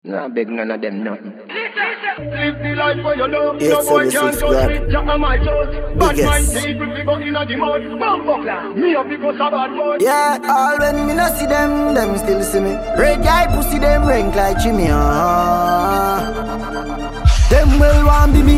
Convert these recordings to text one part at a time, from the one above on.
Nah, beg none of them nothing. Live the life for your love. Yes, No boy sir, can this is touch God. it. Jack on my toes. Bad Biggest. mind people we go in the mud. Bumbuckler. Me up because of bad boy. Yeah, all when me no see them still see me. Red guy pussy them rank like Jimmy. Them will want be me.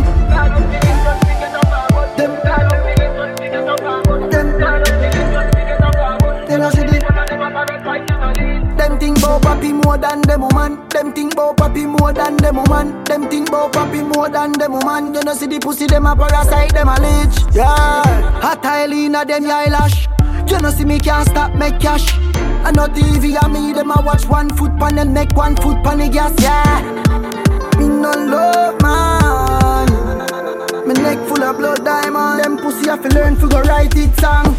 Them think bout papi more than them woman. Them think bout papi more than them woman. Them think bout papi more than them woman. You know see the pussy them a parasite, them a leech. Yeah, hot Eileen them eyelash. You know see me can't stop make cash. I know TV and me them a watch 1 foot pan and make 1 foot pan the gas. Yeah, me no love man. Me neck full of blood diamond. Them pussy have to learn to go write it song.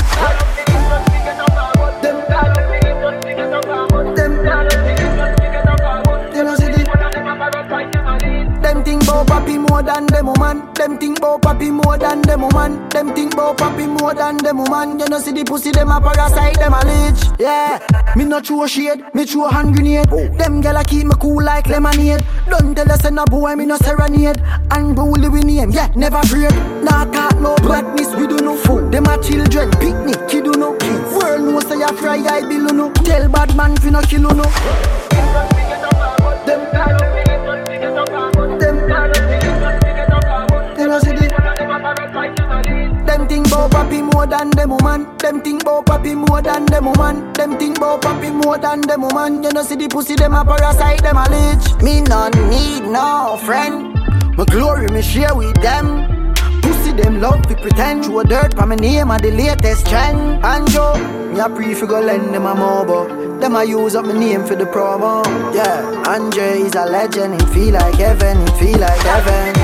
Them think bout papi more than them woman. Them think bout papi more than them woman. Them think bout papi more than them woman. You know see the pussy them a parasite, them a leech. Yeah, me no throw shade, me throw hand grenade. Them gyal keep me cool like lemonade. Don't tell us no boy me no serenade. Unruly we name, yeah, never afraid. Nah talk no badness, we do no fool. Them a children, picnic, kid do no kids. World know say a fry I bill no. Tell bad man fi no kill no. Them think bout papi more than them woman. Them think bout papi more than them woman. Them think bout papi more than them woman. You know see the pussy them a parasite, them a leech. Me no need no friend. My glory me share with them. Pussy them love to pretend. Throw dirt for my name and the latest trend. Anjo, me a pre fi go lend them a mobile. Them a use up my name for the promo. Yeah, Andre is a legend. He feel like heaven, he feel like heaven.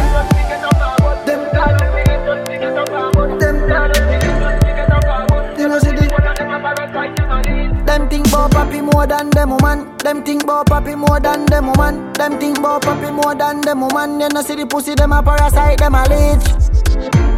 Them think bout papi more than them woman. Them think bout papi more than them woman. Them think bout papi more than them woman. You know see the pussy them a parasite, them a leech.